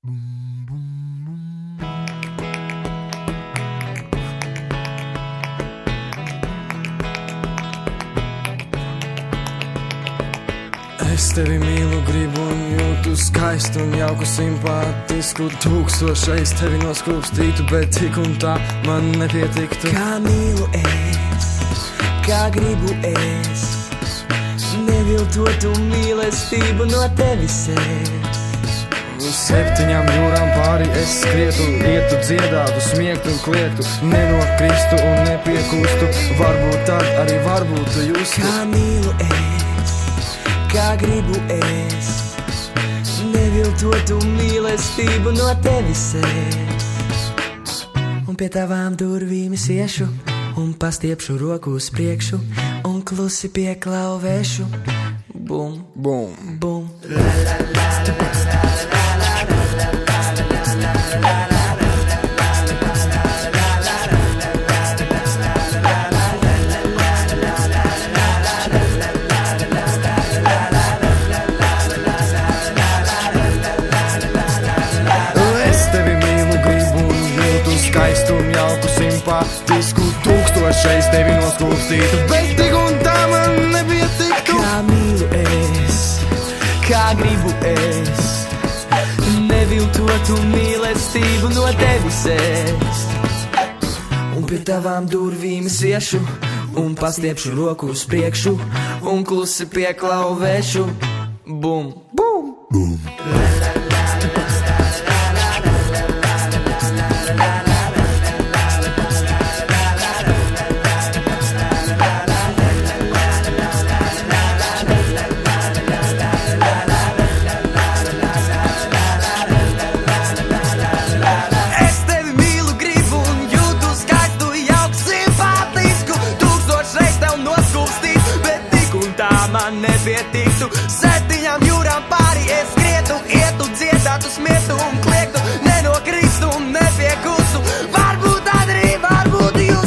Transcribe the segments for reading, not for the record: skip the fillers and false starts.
Es tevi mīlu, gribu un jūtu skaistu un jauku simpātisku. Tūkstošreiz tevi noskūpstītu, bet tik un tā man nepietiktu. Kā mīlu es, kā gribu es, neviltotu mīlestību no tevis es. Uz 7 jūrām pāri es skrietu, ietu, dziedātu, smiegtu un kliegtu, nenokristu un nepiekūstu. Varbūt tad arī varbūt tu justu. Kā mīlu es, kā gribu es, neviltotu mīlestību no tevis es. Un pie tavām durvīm es iešu, un pastiepšu roku uz priekšu, un klusi pieklauvēšu. Bum, Bum. bum. Skaistu un jauku simpātisku, tūkstošreiz tevi noskūpstītu, bet tik un tā man nepietiktu. Kā mīlu es, kā gribu es, neviltotu mīlestību no tevis es. Un pie tavām durvīm es iešu, un pastiepšu roku uz priekšu, un klusi pieklauvēšu. Bum, bum, bum. Nepietiktu 7 jūrām pāri es skrietu, ietu, dziedātu, smietu un kliegtu, nenokristu un nepiekūstu. Varbūt arī, varbūt jūs.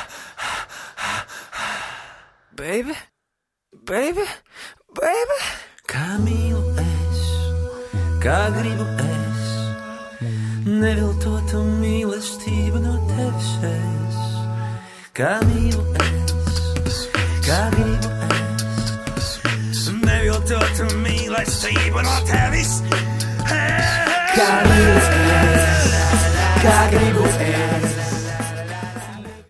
Baby, baby, baby. Kā mīlu es, kā gribu es, neviltotu mīlestību no tevis es. Kā mīlu es, kā gribu es, neviltotu mīlestību no tevis. Kā mīlu es, kā gribu es,